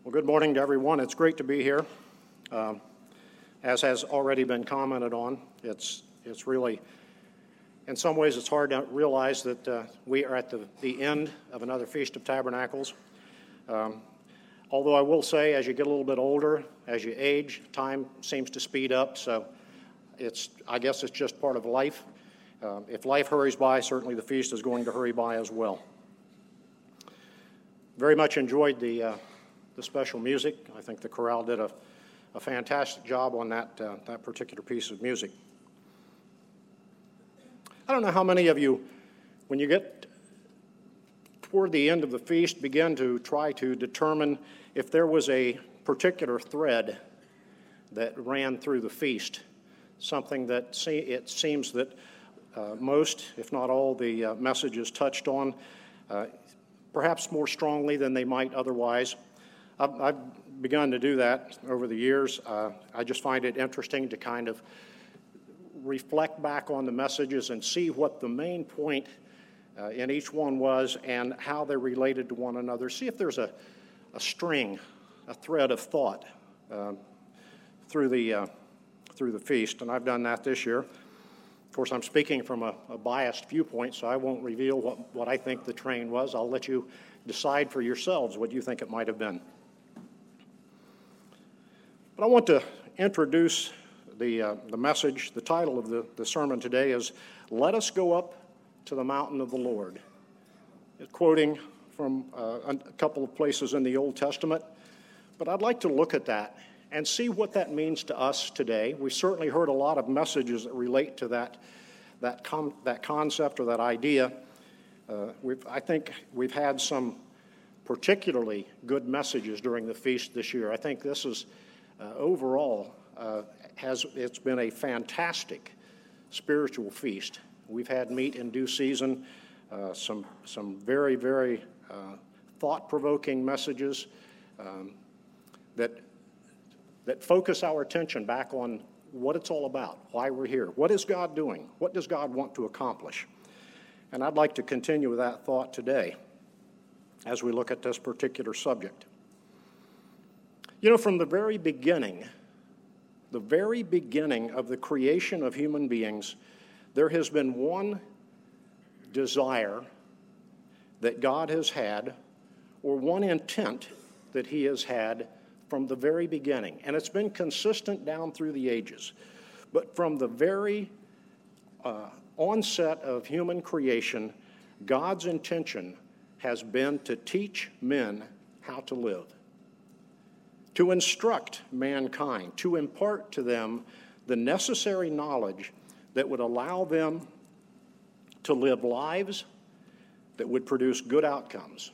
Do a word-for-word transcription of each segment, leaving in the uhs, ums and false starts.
Well, good morning to everyone. It's great to be here. Um, as has already been commented on, it's it's really, in some ways, it's hard to realize that uh, we are at the, the end of another Feast of Tabernacles. Um, although I will say, as you get a little bit older, as you age, time seems to speed up. So it's I guess it's just part of life. Um, if life hurries by, certainly the feast is going to hurry by as well. Very much enjoyed the uh, the special music. I think the chorale did a, a fantastic job on that uh, that particular piece of music. I don't know how many of you, when you get toward the end of the feast, begin to try to determine if there was a particular thread that ran through the feast, something that se- it seems that uh, most, if not all, the uh, messages touched on, uh, perhaps more strongly than they might otherwise. I've, I've begun to do that over the years. Uh, I just find it interesting to kind of reflect back on the messages and see what the main point uh, in each one was and how they're related to one another. See if there's a, a string, a thread of thought uh, through the uh, through the feast, and I've done that this year. Of course, I'm speaking from a, a biased viewpoint, so I won't reveal what, what I think the train was. I'll let you decide for yourselves what you think it might have been. But I want to introduce the, uh, the message. The title of the, the sermon today is, "Let Us Go Up to the Mountain of the Lord." It's quoting from uh, a couple of places in the Old Testament. But I'd like to look at that and see what that means to us today. We've certainly heard a lot of messages that relate to that, that, com- that concept or that idea. Uh, we've, I think we've had some particularly good messages during the feast this year. I think this is uh, overall uh, has it's been a fantastic spiritual feast. We've had meat in due season, uh, some some very very uh, thought-provoking messages um, that that focus our attention back on what it's all about, why we're here, what is God doing, what does God want to accomplish. And I'd like to continue with that thought today as we look at this particular subject. You know, from the very beginning, the very beginning of the creation of human beings, there has been one desire that God has had, or one intent that he has had from the very beginning. And it's been consistent down through the ages. But from the very uh, onset of human creation, God's intention has been to teach men how to live, to instruct mankind, to impart to them the necessary knowledge that would allow them to live lives that would produce good outcomes.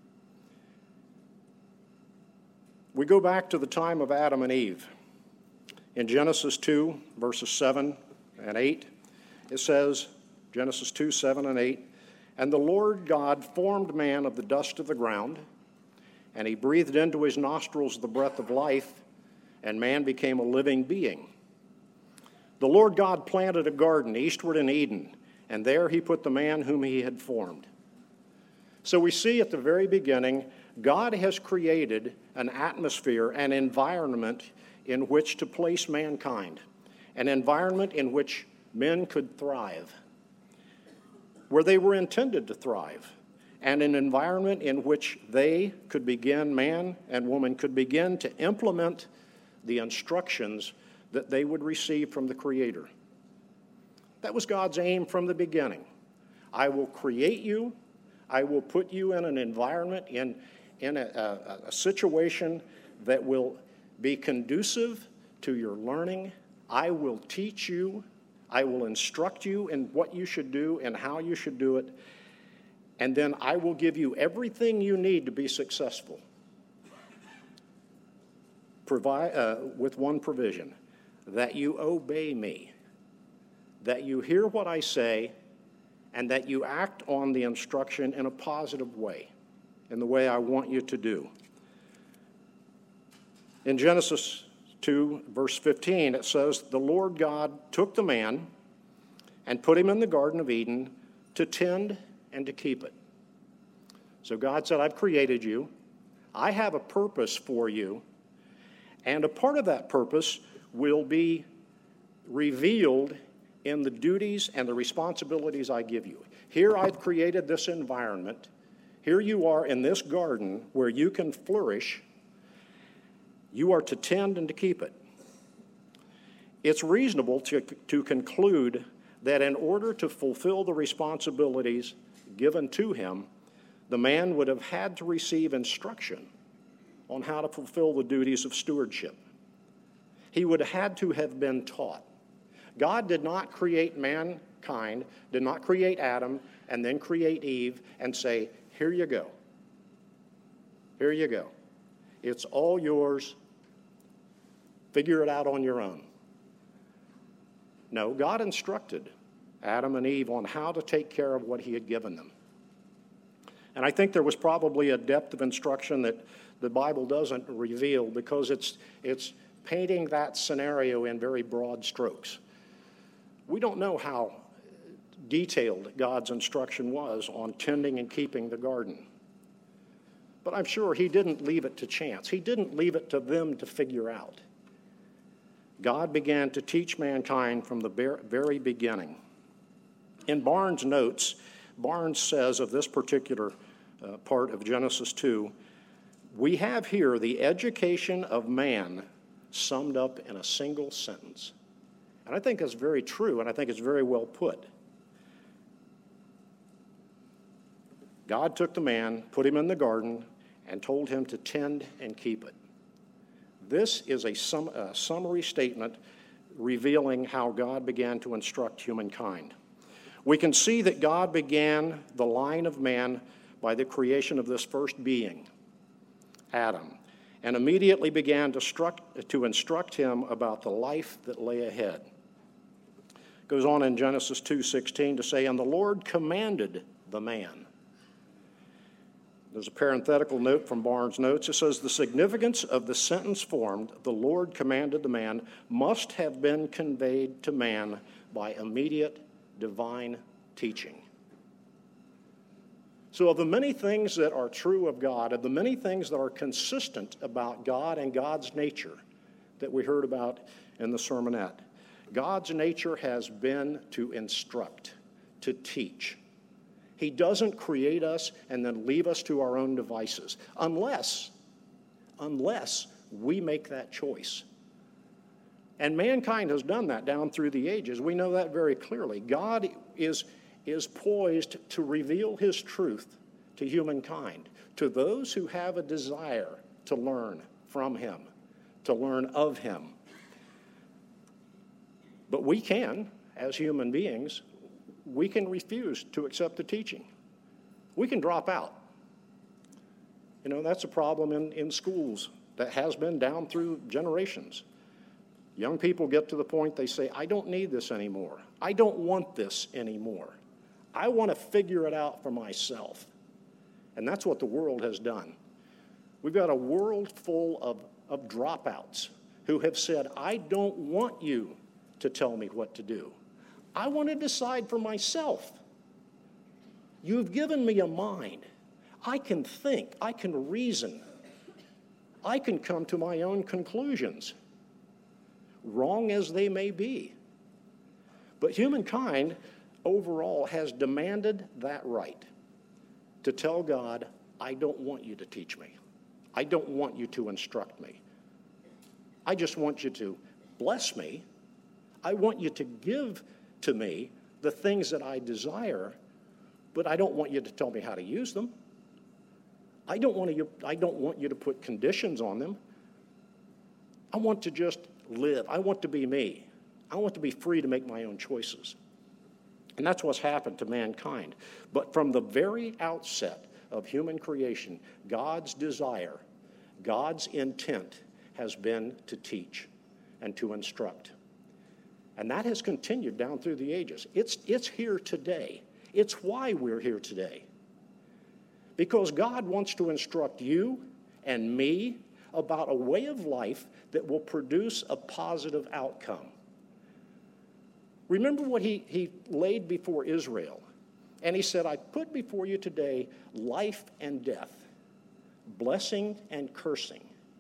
We go back to the time of Adam and Eve. In Genesis two, verses seven and eight, it says, Genesis two, seven and eight, "And the Lord God formed man of the dust of the ground, and he breathed into his nostrils the breath of life, and man became a living being. The Lord God planted a garden eastward in Eden, and there he put the man whom he had formed." So we see at the very beginning, God has created an atmosphere, an environment in which to place mankind, an environment in which men could thrive, where they were intended to thrive, and an environment in which they could begin, man and woman could begin to implement the instructions that they would receive from the Creator. That was God's aim from the beginning. I will create you. I will put you in an environment, in, in a, a, a situation that will be conducive to your learning. I will teach you. I will instruct you in what you should do and how you should do it. And then I will give you everything you need to be successful. Provide, uh, with one provision, that you obey me, that you hear what I say, and that you act on the instruction in a positive way, in the way I want you to do. In Genesis two, verse fifteen, it says, "The Lord God took the man and put him in the Garden of Eden to tend and to keep it." So God said, I've created you. I have a purpose for you, and a part of that purpose will be revealed in the duties and the responsibilities I give you. Here I've created this environment. Here you are in this garden where you can flourish. You are to tend and to keep it. It's reasonable to, to conclude that in order to fulfill the responsibilities given to him, the man would have had to receive instruction on how to fulfill the duties of stewardship. He would have had to have been taught. God did not create mankind, did not create Adam, and then create Eve and say, here you go. Here you go. It's all yours. Figure it out on your own. No, God instructed Adam and Eve on how to take care of what he had given them. And I think there was probably a depth of instruction that the Bible doesn't reveal because it's, it's painting that scenario in very broad strokes. We don't know how detailed God's instruction was on tending and keeping the garden. But I'm sure he didn't leave it to chance. He didn't leave it to them to figure out. God began to teach mankind from the very beginning. In Barnes' notes, Barnes says of this particular uh, part of Genesis two, we have here the education of man summed up in a single sentence. And I think that's very true, and I think it's very well put. God took the man, put him in the garden, and told him to tend and keep it. This is a, sum, a summary statement revealing how God began to instruct humankind. We can see that God began the line of man by the creation of this first being, Adam, and immediately began to, struck, to instruct him about the life that lay ahead. It goes on in Genesis two sixteen to say, and the Lord commanded the man. There's a parenthetical note from Barnes' notes. It says, the significance of the sentence formed, the Lord commanded the man, must have been conveyed to man by immediate divine teaching. So of the many things that are true of God, of the many things that are consistent about God and God's nature that we heard about in the sermonette, God's nature has been to instruct, to teach. He doesn't create us and then leave us to our own devices, unless, unless we make that choice. And mankind has done that down through the ages. We know that very clearly. God is, is poised to reveal his truth to humankind, to those who have a desire to learn from him, to learn of him. But we can, as human beings, we can refuse to accept the teaching. We can drop out. You know, that's a problem in, in schools that has been down through generations. Young people get to the point they say, I don't need this anymore. I don't want this anymore. I want to figure it out for myself. And that's what the world has done. We've got a world full of, of dropouts who have said, I don't want you to tell me what to do. I want to decide for myself. You've given me a mind. I can think. I can reason. I can come to my own conclusions, wrong as they may be. But humankind overall has demanded that right to tell God, I don't want you to teach me. I don't want you to instruct me. I just want you to bless me. I want you to give to me the things that I desire, but I don't want you to tell me how to use them. I don't want you, I don't want you to put conditions on them. I want to just live. I want to be me. I want to be free to make my own choices. And that's what's happened to mankind. But from the very outset of human creation, God's desire, God's intent has been to teach and to instruct. And that has continued down through the ages. It's, it's here today. It's why we're here today. Because God wants to instruct you and me about a way of life that will produce a positive outcome. Remember what he, he laid before Israel. And he said, I put before you today life and death, blessing and cursing.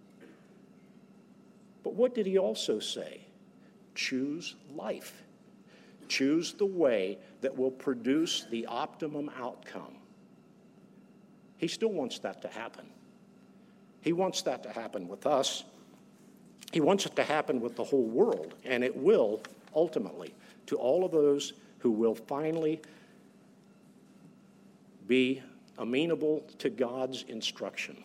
But what did he also say? Choose life. Choose the way that will produce the optimum outcome. He still wants that to happen. He wants that to happen with us. He wants it to happen with the whole world, and it will ultimately to all of those who will finally be amenable to God's instruction.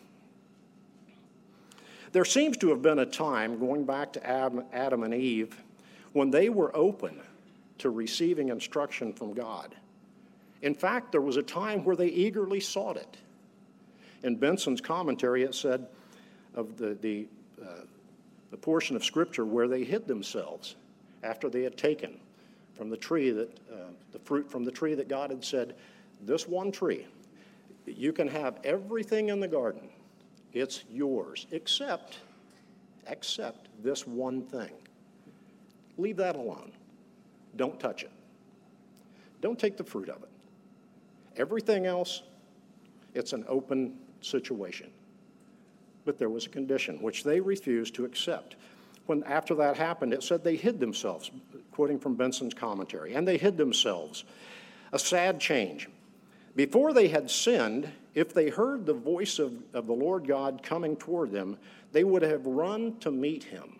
There seems to have been a time, going back to Adam and Eve, when they were open to receiving instruction from God. In fact, there was a time where they eagerly sought it. In Benson's commentary, it said of the, the, uh, the portion of Scripture where they hid themselves after they had taken from the tree that, uh, the fruit from the tree that God had said, this one tree, you can have everything in the garden. It's yours, except, except this one thing. Leave that alone. Don't touch it. Don't take the fruit of it. Everything else, it's an open situation. But there was a condition which they refused to accept. When after that happened, it said they hid themselves, quoting from Benson's commentary, and they hid themselves. A sad change. Before they had sinned, if they heard the voice of, of the Lord God coming toward them, they would have run to meet him.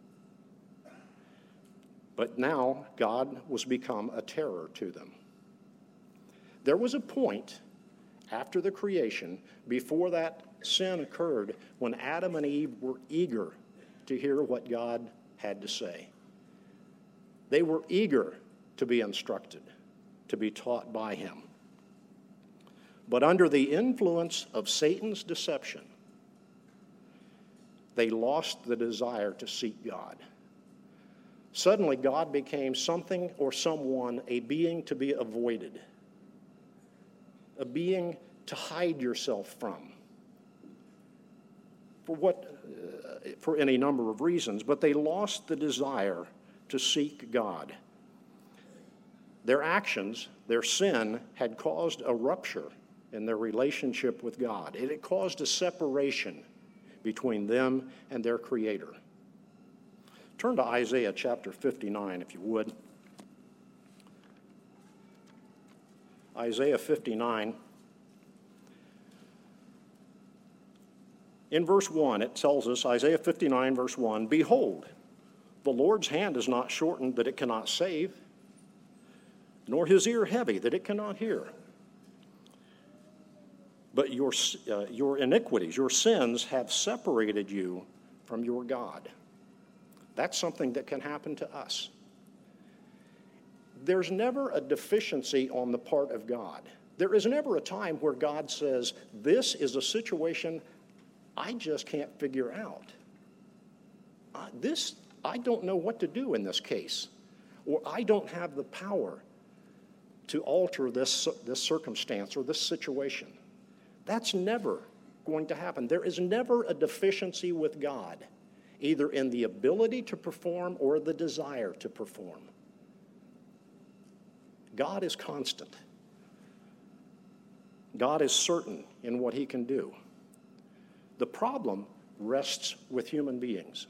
But now God was become a terror to them. There was a point after the creation, before that sin occurred, when Adam and Eve were eager to hear what God had to say. They were eager to be instructed, to be taught by him. But under the influence of Satan's deception, they lost the desire to seek God. Suddenly, God became something or someone, a being to be avoided, a being to hide yourself from, for what, uh, for any number of reasons. But they lost the desire to seek God. Their actions, their sin, had caused a rupture in their relationship with God. It had caused a separation between them and their Creator. Turn to Isaiah chapter fifty-nine, if you would. Isaiah fifty-nine. In verse one, it tells us, Isaiah fifty-nine, verse one, "Behold, the Lord's hand is not shortened that it cannot save, nor his ear heavy that it cannot hear. But your, uh, your iniquities, your sins have separated you from your God." That's something that can happen to us. There's never a deficiency on the part of God. There is never a time where God says, this is a situation I just can't figure out. Uh, this, I don't know what to do in this case. Or I don't have the power to alter this, this circumstance or this situation. That's never going to happen. There is never a deficiency with God, either in the ability to perform or the desire to perform. God is constant. God is certain in what he can do. The problem rests with human beings.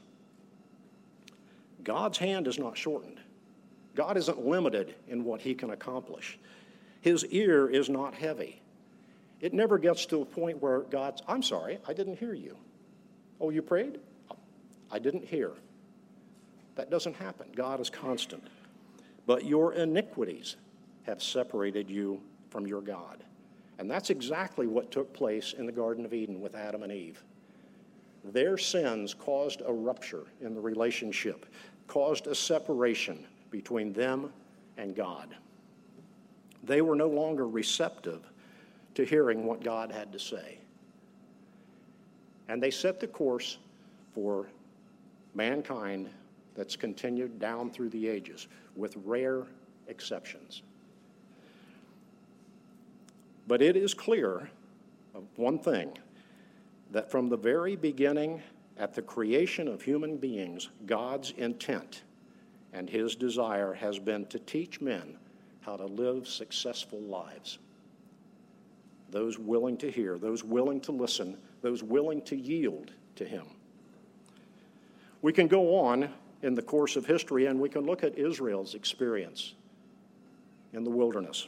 God's hand is not shortened. God isn't limited in what he can accomplish. His ear is not heavy. It never gets to a point where God's, I'm sorry, I didn't hear you. Oh, you prayed? I didn't hear. That doesn't happen. God is constant. But your iniquities have separated you from your God. And that's exactly what took place in the Garden of Eden with Adam and Eve. Their sins caused a rupture in the relationship, caused a separation between them and God. They were no longer receptive to hearing what God had to say. And they set the course for mankind that's continued down through the ages, with rare exceptions. But it is clear of one thing, that from the very beginning, at the creation of human beings, God's intent and his desire has been to teach men how to live successful lives. Those willing to hear, those willing to listen, those willing to yield to him. We can go on in the course of history and we can look at Israel's experience in the wilderness.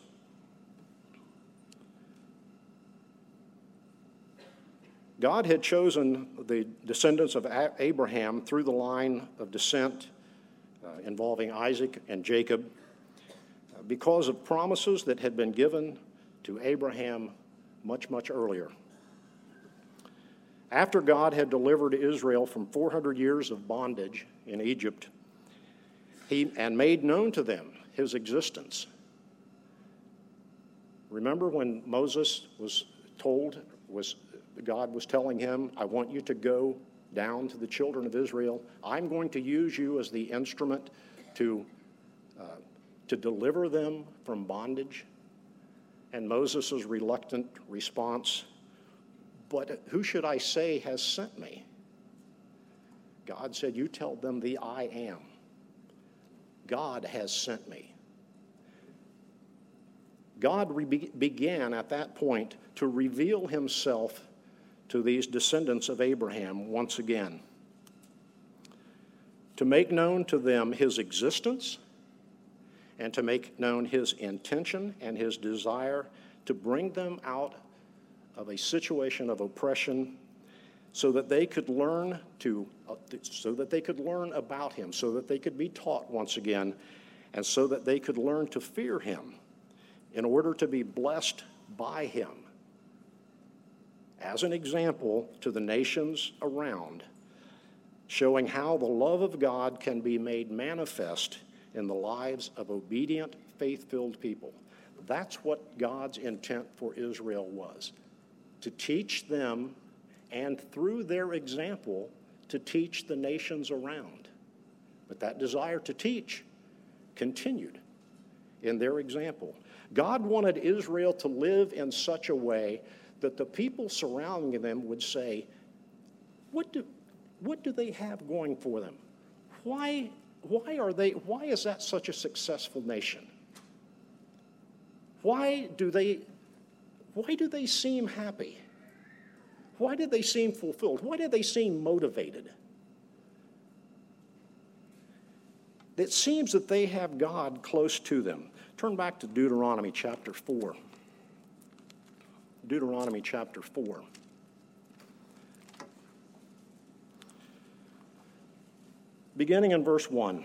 God had chosen the descendants of Abraham through the line of descent uh, involving Isaac and Jacob uh, because of promises that had been given to Abraham much, much earlier. After God had delivered Israel from four hundred years of bondage in Egypt, he and made known to them his existence. Remember when Moses was told, was God was telling him, I want you to go down to the children of Israel. I'm going to use you as the instrument to, uh, to deliver them from bondage. And Moses' reluctant response, but who should I say has sent me? God said, you tell them the I am. God has sent me. God re- began at that point to reveal himself to these descendants of Abraham once again, to make known to them his existence and to make known his intention and his desire to bring them out of a situation of oppression so that they could learn to, uh, so that they could learn about him, so that they could be taught once again, and so that they could learn to fear him in order to be blessed by him as an example to the nations around, showing how the love of God can be made manifest in the lives of obedient, faith-filled people. That's what God's intent for Israel was, to teach them and through their example to teach the nations around. But that desire to teach continued in their example. God wanted Israel to live in such a way that the people surrounding them would say, what do, what do they have going for them? Why, why are they, why is that such a successful nation? Why do they, why do they seem happy? Why did they seem fulfilled? Why did they seem motivated? It seems that they have God close to them. Turn back to Deuteronomy chapter four. Deuteronomy chapter four. Beginning in verse one.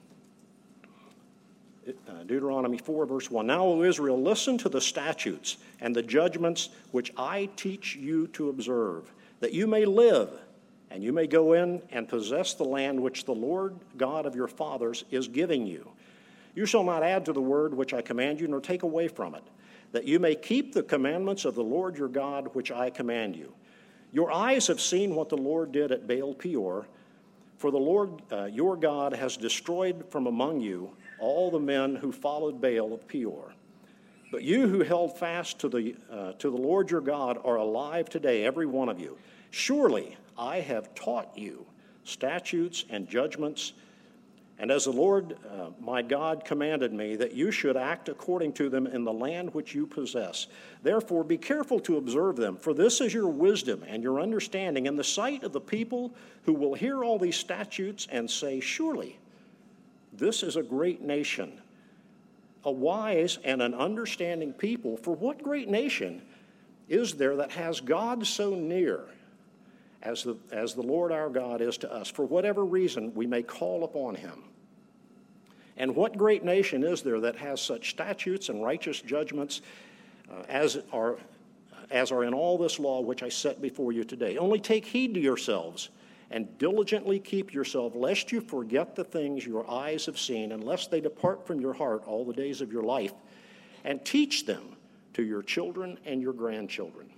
Uh, Deuteronomy four, verse one. Now, O Israel, listen to the statutes and the judgments which I teach you to observe, that you may live, and you may go in and possess the land which the Lord God of your fathers is giving you. You shall not add to the word which I command you, nor take away from it, that you may keep the commandments of the Lord your God which I command you. Your eyes have seen what the Lord did at Baal Peor, for the Lord uh, your God has destroyed from among you all the men who followed Baal of Peor. But you who held fast to the, uh, to the Lord your God are alive today, every one of you. Surely I have taught you statutes and judgments, and as the Lord uh, my God commanded me, that you should act according to them in the land which you possess. Therefore be careful to observe them, for this is your wisdom and your understanding in the sight of the people who will hear all these statutes and say, surely this is a great nation, a wise and an understanding people. For what great nation is there that has God so near as the, as the Lord our God is to us? For whatever reason we may call upon him. And what great nation is there that has such statutes and righteous judgments uh, as are, as are in all this law which I set before you today? Only take heed to yourselves and diligently keep yourself, lest you forget the things your eyes have seen, and lest they depart from your heart all the days of your life, and teach them to your children and your grandchildren.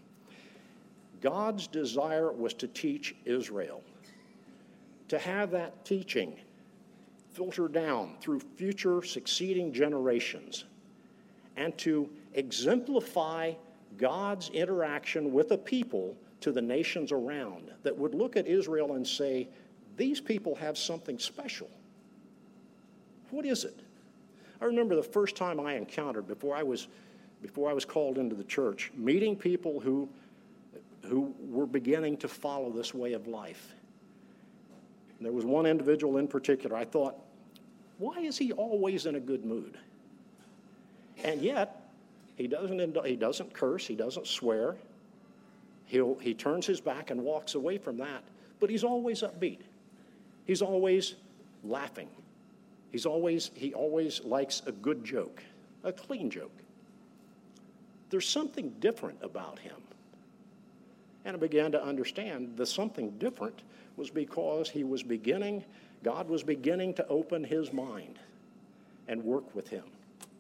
God's desire was to teach Israel, to have that teaching filter down through future succeeding generations, and to exemplify God's interaction with a people to the nations around that would look at Israel and say, these people have something special. What is it? I remember the first time I encountered, before I was, before I was called into the church, meeting people who who were beginning to follow this way of life. And there was one individual in particular, I thought, why is he always in a good mood? And yet, he doesn't, he doesn't curse, he doesn't swear. He'll, he turns his back and walks away from that, but he's always upbeat. He's always laughing. He's always, he always likes a good joke, a clean joke. There's something different about him. And I began to understand the something different was because he was beginning, God was beginning to open his mind and work with him.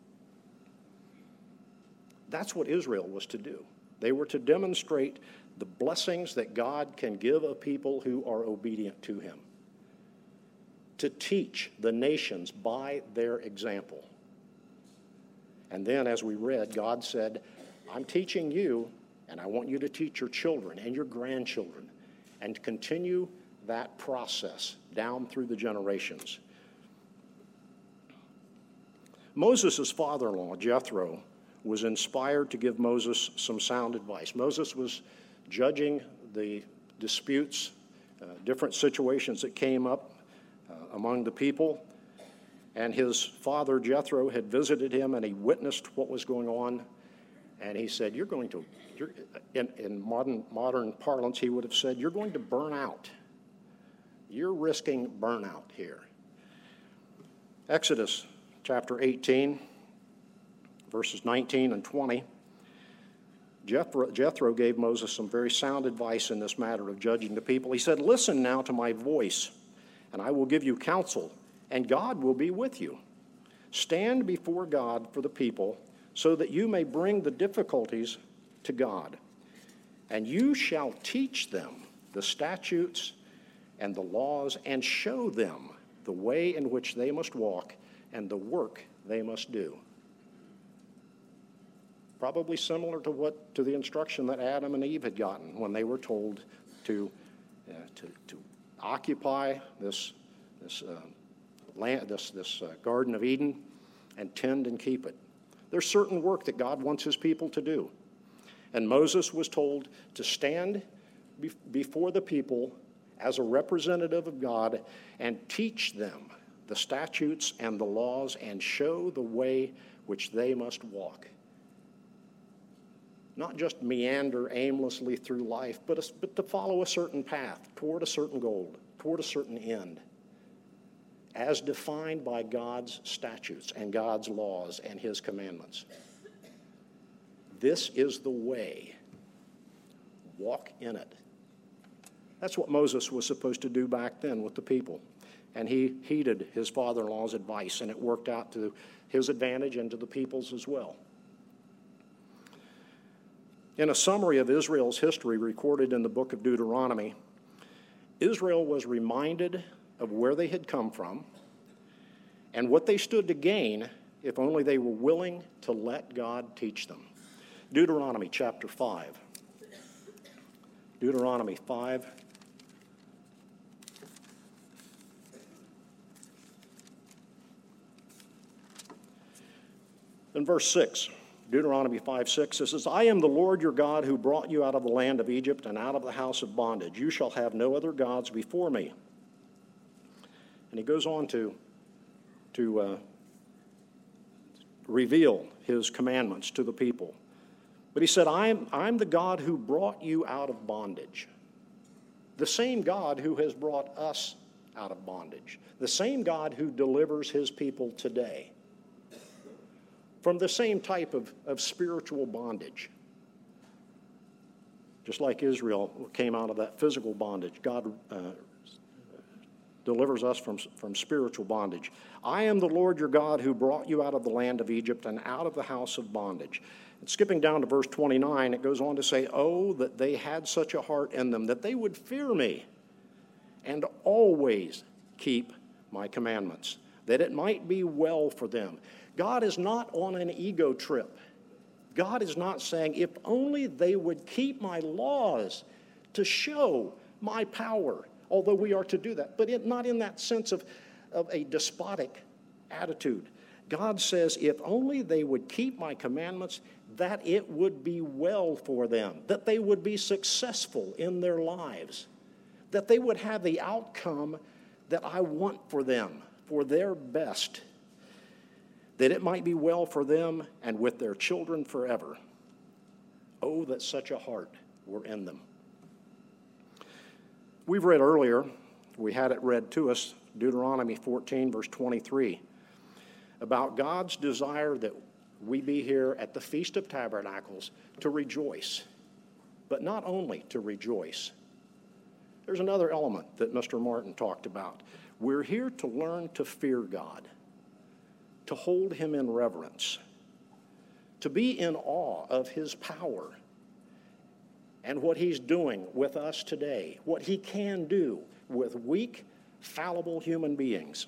That's what Israel was to do. They were to demonstrate the blessings that God can give a people who are obedient to him, to teach the nations by their example. And then, as we read, God said, I'm teaching you, and I want you to teach your children and your grandchildren, and to continue that process down through the generations. Moses' father-in-law, Jethro, was inspired to give Moses some sound advice. Moses was judging the disputes, uh, different situations that came up uh, among the people, and his father, Jethro, had visited him, and he witnessed what was going on, and he said, you're going to, you're, in, in modern, modern parlance, he would have said, you're going to burn out. You're risking burnout here. Exodus chapter eighteen, verses nineteen and twenty. Jethro, Jethro gave Moses some very sound advice in this matter of judging the people. He said, listen now to my voice, and I will give you counsel, and God will be with you. Stand before God for the people, so that you may bring the difficulties to God. And you shall teach them the statutes and the laws, and show them the way in which they must walk and the work they must do. Probably similar to what to the instruction that Adam and Eve had gotten when they were told to uh, to, to occupy this this uh, land, this this uh, Garden of Eden, and tend and keep it. There's certain work that God wants his people to do, and Moses was told to stand be- before the people as a representative of God and teach them the statutes and the laws and show the way which they must walk. Not just meander aimlessly through life, but, a, but to follow a certain path toward a certain goal, toward a certain end, as defined by God's statutes and God's laws and his commandments. This is the way. Walk in it. That's what Moses was supposed to do back then with the people. And he heeded his father-in-law's advice, and it worked out to his advantage and to the people's as well. In a summary of Israel's history recorded in the book of Deuteronomy, Israel was reminded of where they had come from and what they stood to gain if only they were willing to let God teach them. Deuteronomy chapter five. Deuteronomy five. In verse six, Deuteronomy five six, it says, I am the Lord your God who brought you out of the land of Egypt and out of the house of bondage. You shall have no other gods before me. And he goes on to, to uh, reveal his commandments to the people. But he said, I'm, I'm the God who brought you out of bondage. The same God who has brought us out of bondage. The same God who delivers his people today from the same type of, of spiritual bondage. Just like Israel came out of that physical bondage, God uh, delivers us from, from spiritual bondage. I am the Lord your God who brought you out of the land of Egypt and out of the house of bondage. And skipping down to verse twenty-nine, it goes on to say, oh, that they had such a heart in them, that they would fear me and always keep my commandments, that it might be well for them. God is not on an ego trip. God is not saying, if only they would keep my laws to show my power, although we are to do that, but it, not in that sense of, of a despotic attitude. God says, if only they would keep my commandments, that it would be well for them, that they would be successful in their lives, that they would have the outcome that I want for them, for their best, that it might be well for them and with their children forever. Oh, that such a heart were in them. We've read earlier, we had it read to us, Deuteronomy fourteen, verse twenty-three, about God's desire that we be here at the Feast of Tabernacles to rejoice, but not only to rejoice. There's another element that Mister Martin talked about. We're here to learn to fear God, to hold him in reverence, to be in awe of his power and what he's doing with us today, what he can do with weak, fallible human beings.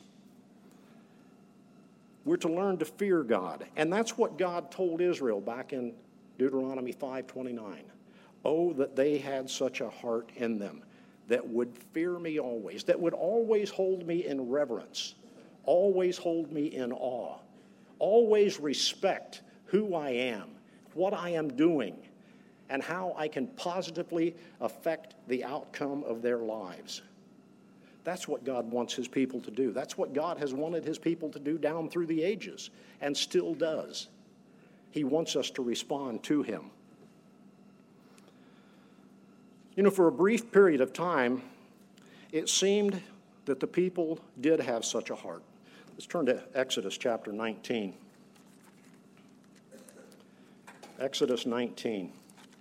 We're to learn to fear God, and that's what God told Israel back in Deuteronomy five twenty-nine. Oh, that they had such a heart in them that would fear me always, that would always hold me in reverence, always hold me in awe, always respect who I am, what I am doing, and how I can positively affect the outcome of their lives. That's what God wants his people to do. That's what God has wanted his people to do down through the ages and still does. He wants us to respond to him. You know, for a brief period of time, it seemed that the people did have such a heart. Let's turn to Exodus chapter nineteen. Exodus nineteen.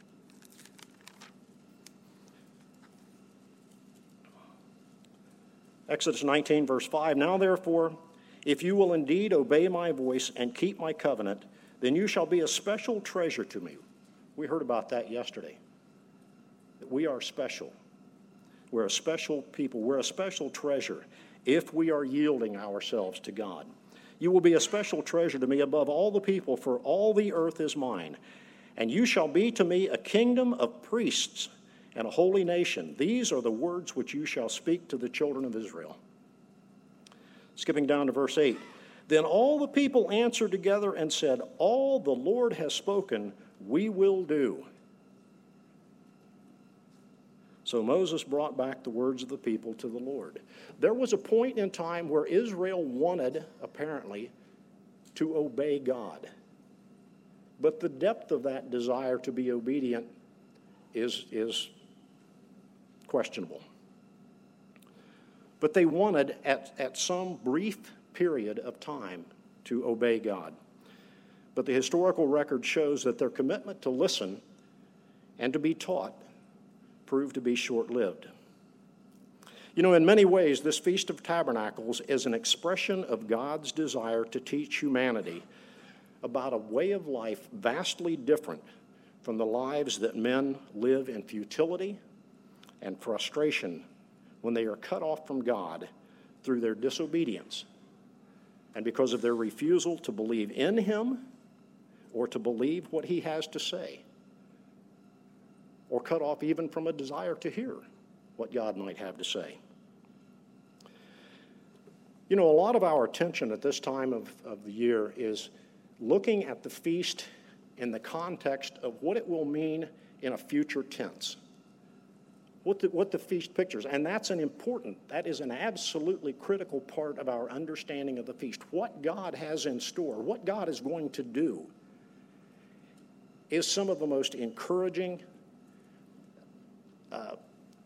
Exodus nineteen, verse five, now therefore, if you will indeed obey my voice and keep my covenant, then you shall be a special treasure to me. We heard about that yesterday, that we are special. We're a special people. We're a special treasure if we are yielding ourselves to God. You will be a special treasure to me above all the people, for all the earth is mine. And you shall be to me a kingdom of priests and a holy nation. These are the words which you shall speak to the children of Israel. Skipping down to verse eight. Then all the people answered together and said, all the Lord has spoken, we will do. So Moses brought back the words of the people to the Lord. There was a point in time where Israel wanted, apparently, to obey God. But the depth of that desire to be obedient is, is questionable. But they wanted, at, at some brief period of time, to obey God. But the historical record shows that their commitment to listen and to be taught proved to be short-lived. You know, in many ways, this Feast of Tabernacles is an expression of God's desire to teach humanity about a way of life vastly different from the lives that men live in futility and frustration when they are cut off from God through their disobedience and because of their refusal to believe in him or to believe what he has to say, or cut off even from a desire to hear what God might have to say. You know, a lot of our attention at this time of, of the year is looking at the feast in the context of what it will mean in a future tense. What the, what the feast pictures. And that's an important, that is an absolutely critical part of our understanding of the feast. What God has in store, what God is going to do, is some of the most encouraging, uh,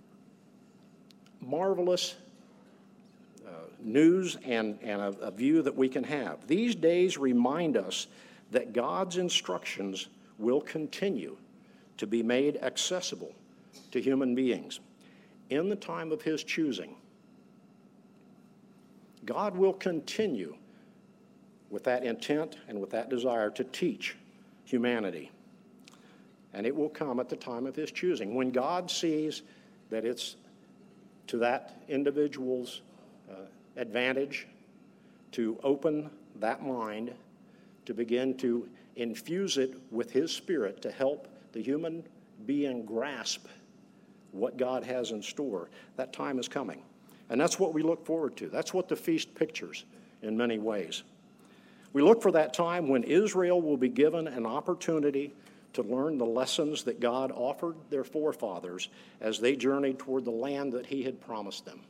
marvelous uh, news and, and a, a view that we can have. These days remind us that God's instructions will continue to be made accessible to human beings in the time of his choosing. God will continue with that intent and with that desire to teach humanity. And it will come at the time of his choosing, when God sees that it's to that individual's uh, advantage to open that mind, to begin to infuse it with his Spirit to help the human being grasp what God has in store. That time is coming. And that's what we look forward to. That's what the feast pictures in many ways. We look for that time when Israel will be given an opportunity to learn the lessons that God offered their forefathers as they journeyed toward the land that he had promised them.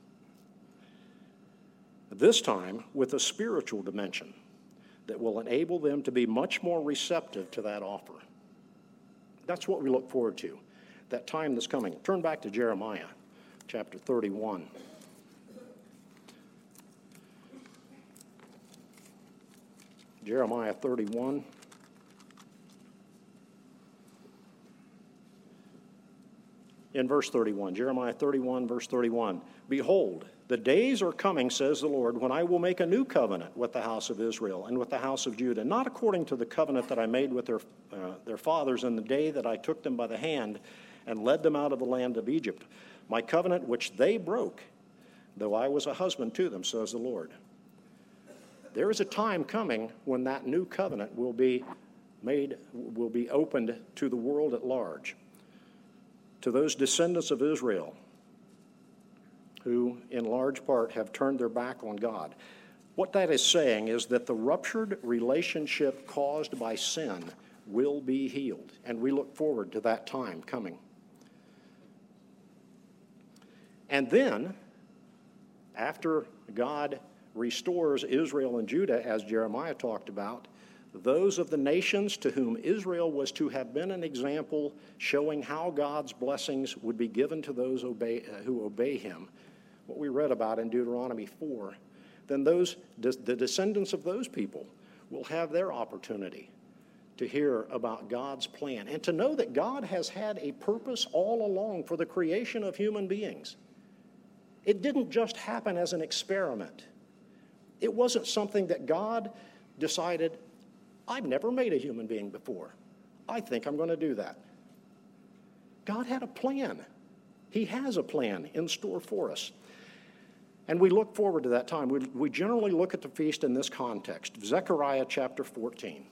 This time with a spiritual dimension that will enable them to be much more receptive to that offer. That's what we look forward to, that time that's coming. Turn back to Jeremiah chapter thirty-one. Jeremiah thirty-one. In verse thirty-one, Jeremiah thirty-one, verse thirty-one, "Behold, the days are coming, says the Lord, when I will make a new covenant with the house of Israel and with the house of Judah, not according to the covenant that I made with their, uh, their fathers in the day that I took them by the hand and led them out of the land of Egypt, my covenant which they broke, though I was a husband to them, says the Lord." There is a time coming when that new covenant will be made, will be opened to the world at large, to those descendants of Israel who in large part have turned their back on God. What that is saying is that the ruptured relationship caused by sin will be healed, and we look forward to that time coming. And then, after God restores Israel and Judah, as Jeremiah talked about, those of the nations to whom Israel was to have been an example showing how God's blessings would be given to those obey, uh, who obey him, what we read about in Deuteronomy four, then those, the descendants of those people will have their opportunity to hear about God's plan and to know that God has had a purpose all along for the creation of human beings. It didn't just happen as an experiment. It wasn't something that God decided, I've never made a human being before. I think I'm going to do that. God had a plan. He has a plan in store for us. And we look forward to that time. We, we generally look at the feast in this context. Zechariah chapter fourteen.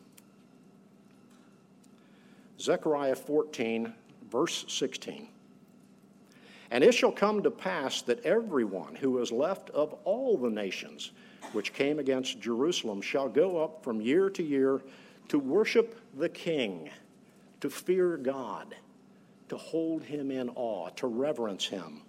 Zechariah fourteen, verse sixteen. "And it shall come to pass that everyone who is left of all the nations which came against Jerusalem shall go up from year to year to worship the King, to fear God, to hold him in awe, to reverence him,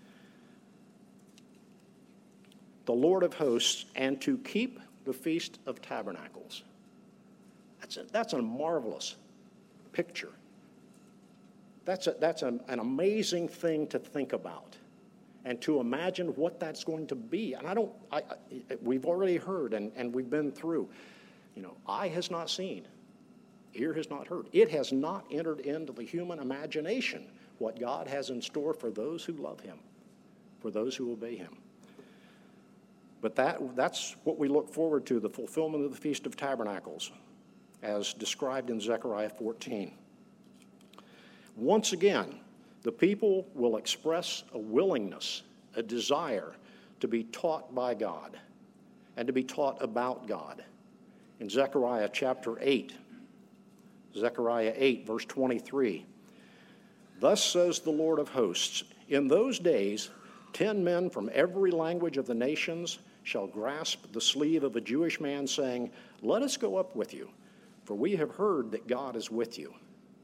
the Lord of hosts, and to keep the Feast of Tabernacles." That's a, that's a marvelous picture. That's, a, that's a, an amazing thing to think about and to imagine what that's going to be. And I don't, I, I, we've already heard and, and we've been through, you know, eye has not seen, ear has not heard. It has not entered into the human imagination what God has in store for those who love him, for those who obey him. But that, that's what we look forward to, the fulfillment of the Feast of Tabernacles, as described in Zechariah fourteen. Once again, the people will express a willingness, a desire to be taught by God and to be taught about God. In Zechariah chapter eight, Zechariah eight, verse twenty-three, "Thus says the Lord of hosts, in those days ten men from every language of the nations shall grasp the sleeve of a Jewish man, saying, Let us go up with you, for we have heard that God is with you."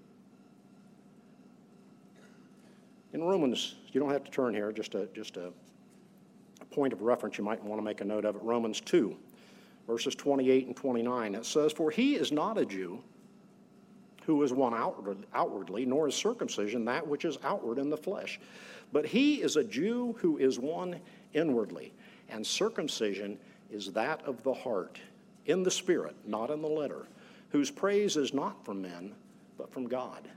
In Romans, you don't have to turn here, just a, just a, a point of reference you might want to make a note of it. Romans two, verses twenty-eight and twenty-nine. It says, "For he is not a Jew who is one outward, outwardly, nor is circumcision that which is outward in the flesh. But he is a Jew who is one inwardly, and circumcision is that of the heart, in the spirit, not in the letter, whose praise is not from men, but from God."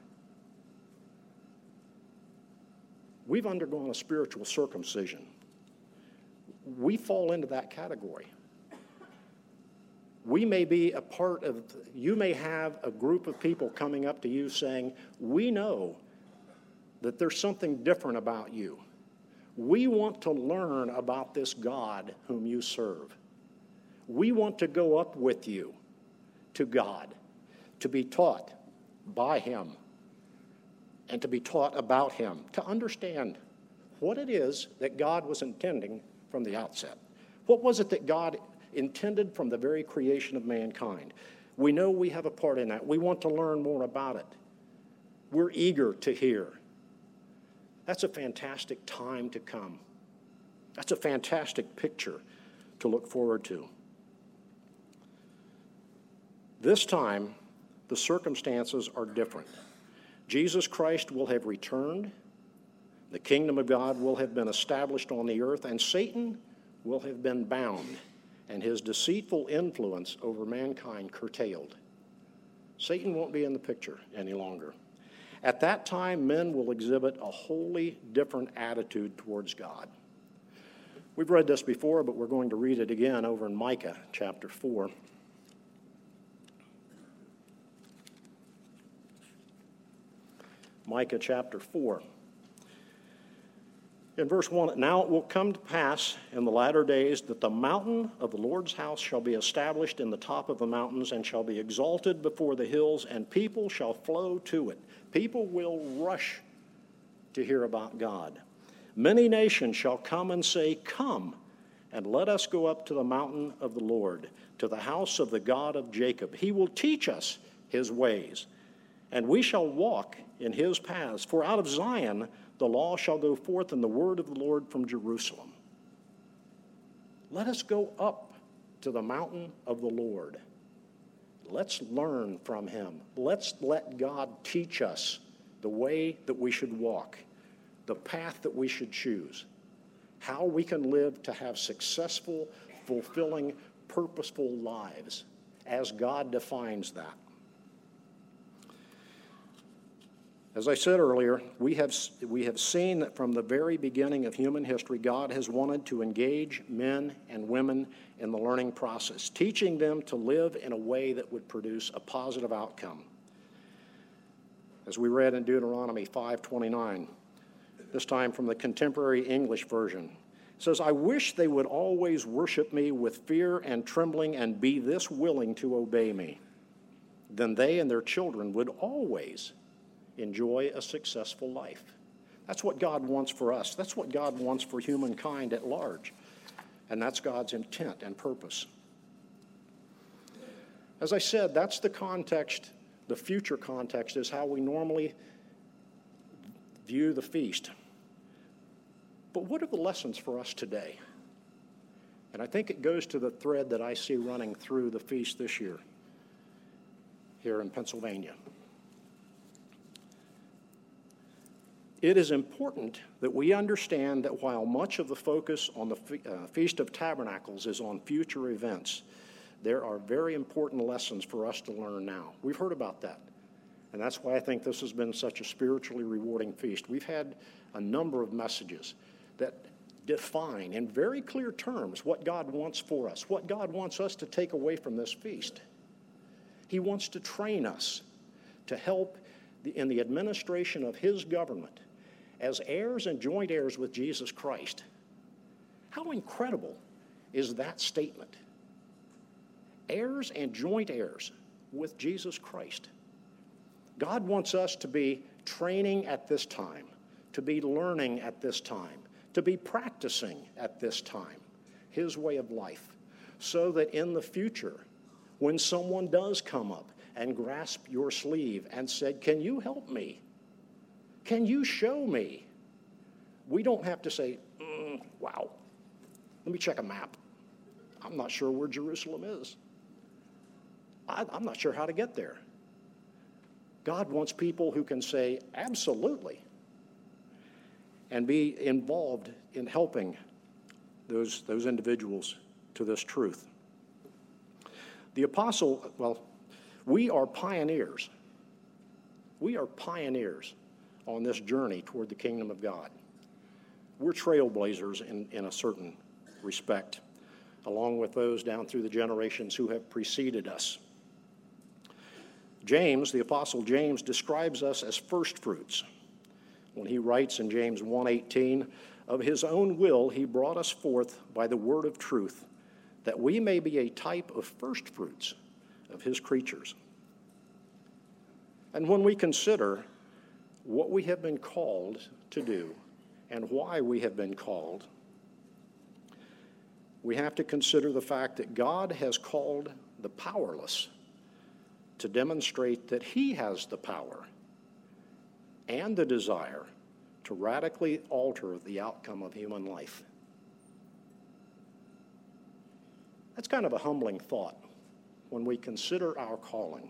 We've undergone a spiritual circumcision. We fall into that category. We may be a part of, you may have a group of people coming up to you saying, "We know that there's something different about you. We want to learn about this God whom you serve. We want to go up with you to God, to be taught by him, and to be taught about him, to understand what it is that God was intending from the outset. What was it that God intended from the very creation of mankind. We know we have a part in that. We want to learn more about it. We're eager to hear. That's a fantastic time to come. That's a fantastic picture to look forward to. This time, the circumstances are different. Jesus Christ will have returned, the kingdom of God will have been established on the earth, and Satan will have been bound, and his deceitful influence over mankind curtailed. Satan won't be in the picture any longer. At that time, men will exhibit a wholly different attitude towards God. We've read this before, but we're going to read it again over in Micah chapter four. Micah chapter four. In verse one, now it will come to pass in the latter days that the mountain of the Lord's house shall be established in the top of the mountains and shall be exalted before the hills, and people shall flow to it. People will rush to hear about God. Many nations shall come and say, come, and let us go up to the mountain of the Lord, to the house of the God of Jacob. He will teach us his ways, and we shall walk in his paths. For out of Zion the law shall go forth, and the word of the Lord from Jerusalem. Let us go up to the mountain of the Lord. Let's learn from him. Let's let God teach us the way that we should walk, the path that we should choose, how we can live to have successful, fulfilling, purposeful lives as God defines that. As I said earlier, we have, we have seen that from the very beginning of human history, God has wanted to engage men and women in the learning process, teaching them to live in a way that would produce a positive outcome. As we read in Deuteronomy five twenty-nine, this time from the Contemporary English Version, it says, I wish they would always worship me with fear and trembling and be this willing to obey me. Then they and their children would always enjoy a successful life. That's what God wants for us. That's what God wants for humankind at large. And that's God's intent and purpose. As I said, that's the context, the future context is how we normally view the feast. But what are the lessons for us today? And I think it goes to the thread that I see running through the feast this year here in Pennsylvania. It is important that we understand that while much of the focus on the Fe- uh, Feast of Tabernacles is on future events, there are very important lessons for us to learn now. We've heard about that, and that's why I think this has been such a spiritually rewarding feast. We've had a number of messages that define in very clear terms what God wants for us, what God wants us to take away from this feast. He wants to train us to help the, in the administration of his government as heirs and joint heirs with Jesus Christ. How incredible is that statement? Heirs and joint heirs with Jesus Christ. God wants us to be training at this time, to be learning at this time, to be practicing at this time his way of life, so that in the future, when someone does come up and grasp your sleeve and said, can you help me? Can you show me? We don't have to say, mm, wow, let me check a map. I'm not sure where Jerusalem is. I, I'm not sure how to get there. God wants people who can say, absolutely, and be involved in helping those, those individuals to this truth. The apostle, well, we are pioneers. We are pioneers on this journey toward the kingdom of God. We're trailblazers in, in a certain respect, along with those down through the generations who have preceded us. James, the apostle James, describes us as first fruits when he writes in James one eighteen, of his own will he brought us forth by the word of truth, that we may be a type of first fruits of his creatures. And when we consider what we have been called to do and why we have been called, we have to consider the fact that God has called the powerless to demonstrate that he has the power and the desire to radically alter the outcome of human life. That's kind of a humbling thought when we consider our calling.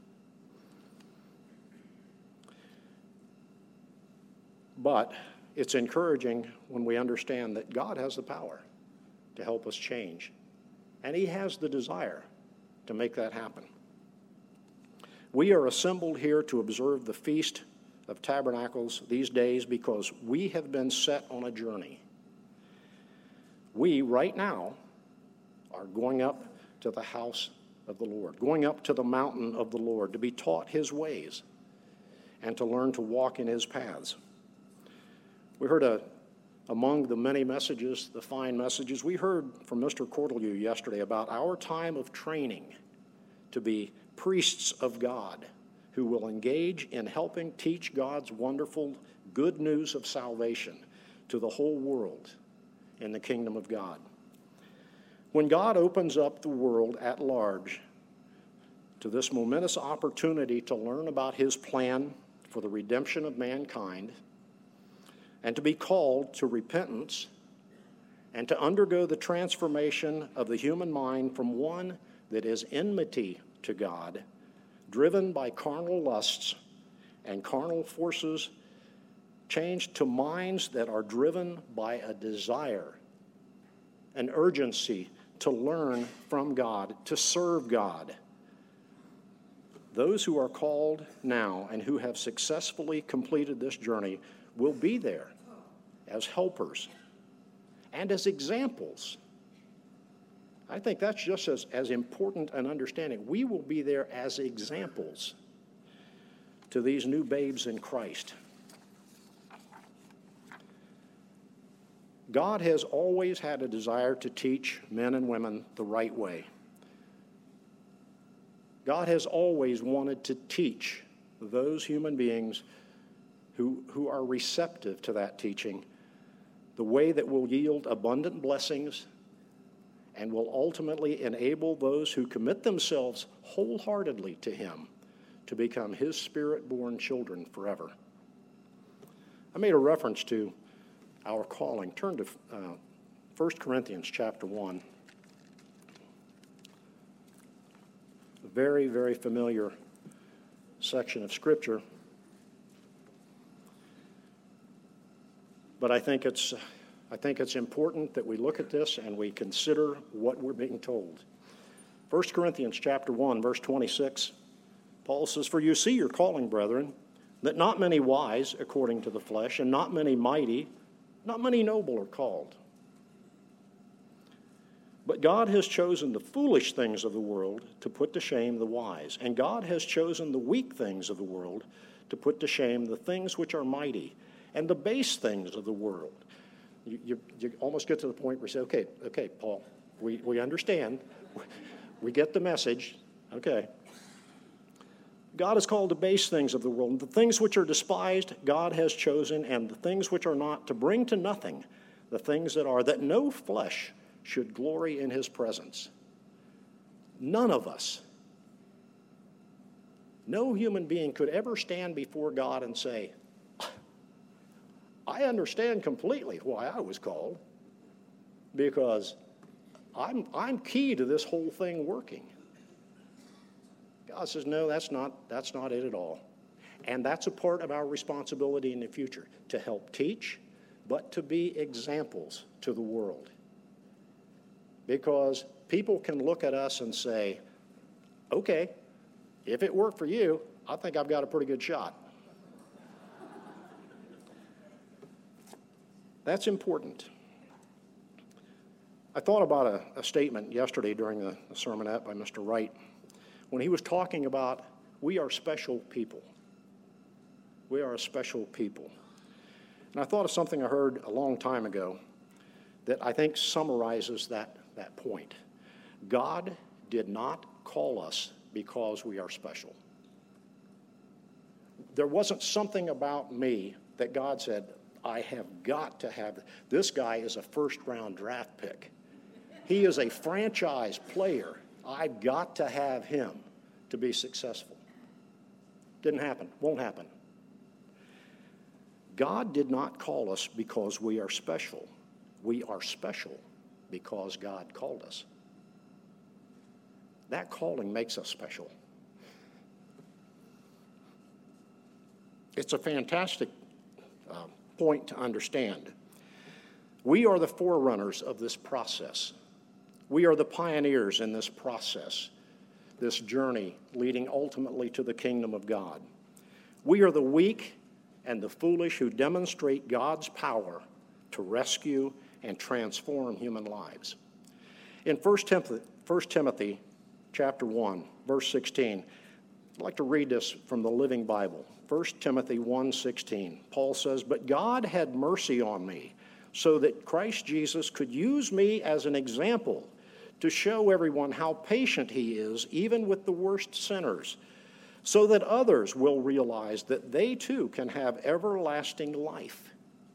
But it's encouraging when we understand that God has the power to help us change, and he has the desire to make that happen. We are assembled here to observe the Feast of Tabernacles these days because we have been set on a journey. We, right now, are going up to the house of the Lord, going up to the mountain of the Lord to be taught his ways and to learn to walk in his paths. We heard a, among the many messages, the fine messages, we heard from Mister Cortelyou yesterday about our time of training to be priests of God who will engage in helping teach God's wonderful good news of salvation to the whole world in the kingdom of God. When God opens up the world at large to this momentous opportunity to learn about his plan for the redemption of mankind and to be called to repentance and to undergo the transformation of the human mind from one that is enmity to God, driven by carnal lusts and carnal forces, changed to minds that are driven by a desire, an urgency to learn from God, to serve God. Those who are called now and who have successfully completed this journey will be there as helpers and as examples. I think that's just as, as important an understanding. We will be there as examples to these new babes in Christ. God has always had a desire to teach men and women the right way. God has always wanted to teach those human beings who, who are receptive to that teaching the way that will yield abundant blessings and will ultimately enable those who commit themselves wholeheartedly to him to become his spirit-born children forever. I made a reference to our calling. Turn to uh, First Corinthians chapter one. A very, very familiar section of Scripture. But I think it's I think it's important that we look at this and we consider what we're being told. First Corinthians chapter one, verse twenty-six, Paul says, "For you see your calling, brethren, that not many wise according to the flesh, and not many mighty, not many noble are called. But God has chosen the foolish things of the world to put to shame the wise, and God has chosen the weak things of the world to put to shame the things which are mighty, and the base things of the world." You, you, you almost get to the point where you say, okay, okay, Paul, we, we understand. We get the message. Okay. God has called the base things of the world, and the things which are despised God has chosen, and the things which are not, to bring to nothing the things that are, that no flesh should glory in his presence. None of us, no human being could ever stand before God and say, I understand completely why I was called, because I'm, I'm key to this whole thing working. God says, no, that's not, that's not it at all. And that's a part of our responsibility in the future, to help teach, but to be examples to the world. Because people can look at us and say, okay, if it worked for you, I think I've got a pretty good shot. That's important. I thought about a, a statement yesterday during the, the sermonette by Mister Wright when he was talking about we are special people. We are a special people. And I thought of something I heard a long time ago that I think summarizes that, that point. God did not call us because we are special. There wasn't something about me that God said, I have got to have, this guy is a first-round draft pick. He is a franchise player. I've got to have him to be successful. Didn't happen. Won't happen. God did not call us because we are special. We are special because God called us. That calling makes us special. It's a fantastic uh, point to understand. We are the forerunners of this process. We are the pioneers in this process, this journey leading ultimately to the kingdom of God. We are the weak and the foolish who demonstrate God's power to rescue and transform human lives. In First Timothy, First Timothy chapter one, verse sixteen, I'd like to read this from the Living Bible. First Timothy one sixteen, Paul says, "But God had mercy on me, so that Christ Jesus could use me as an example to show everyone how patient he is, even with the worst sinners, so that others will realize that they too can have everlasting life."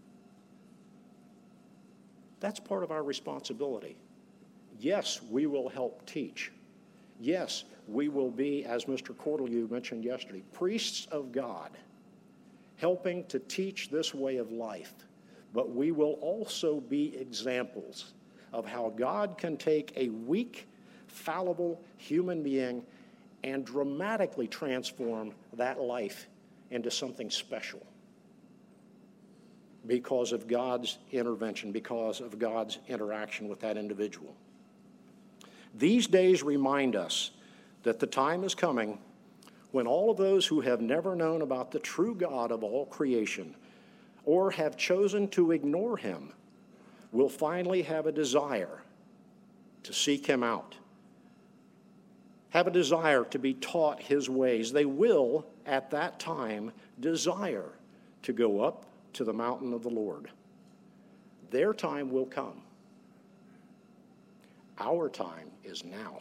That's part of our responsibility. Yes, we will help teach. Yes, we will be, as Mister Cortelyou mentioned yesterday, priests of God, helping to teach this way of life. But we will also be examples of how God can take a weak, fallible human being and dramatically transform that life into something special because of God's intervention, because of God's interaction with that individual. These days remind us that the time is coming when all of those who have never known about the true God of all creation or have chosen to ignore him will finally have a desire to seek him out, have a desire to be taught his ways. They will, at that time, desire to go up to the mountain of the Lord. Their time will come. Our time is now.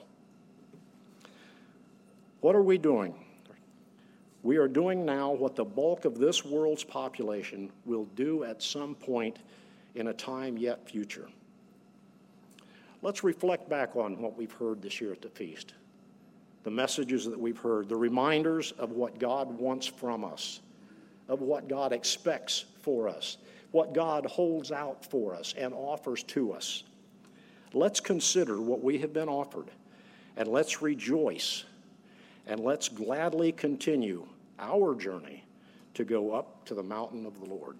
What are we doing? We are doing now what the bulk of this world's population will do at some point in a time yet future. Let's reflect back on what we've heard this year at the feast, the messages that we've heard, the reminders of what God wants from us, of what God expects for us, what God holds out for us and offers to us. Let's consider what we have been offered, and let's rejoice, and let's gladly continue our journey to go up to the mountain of the Lord.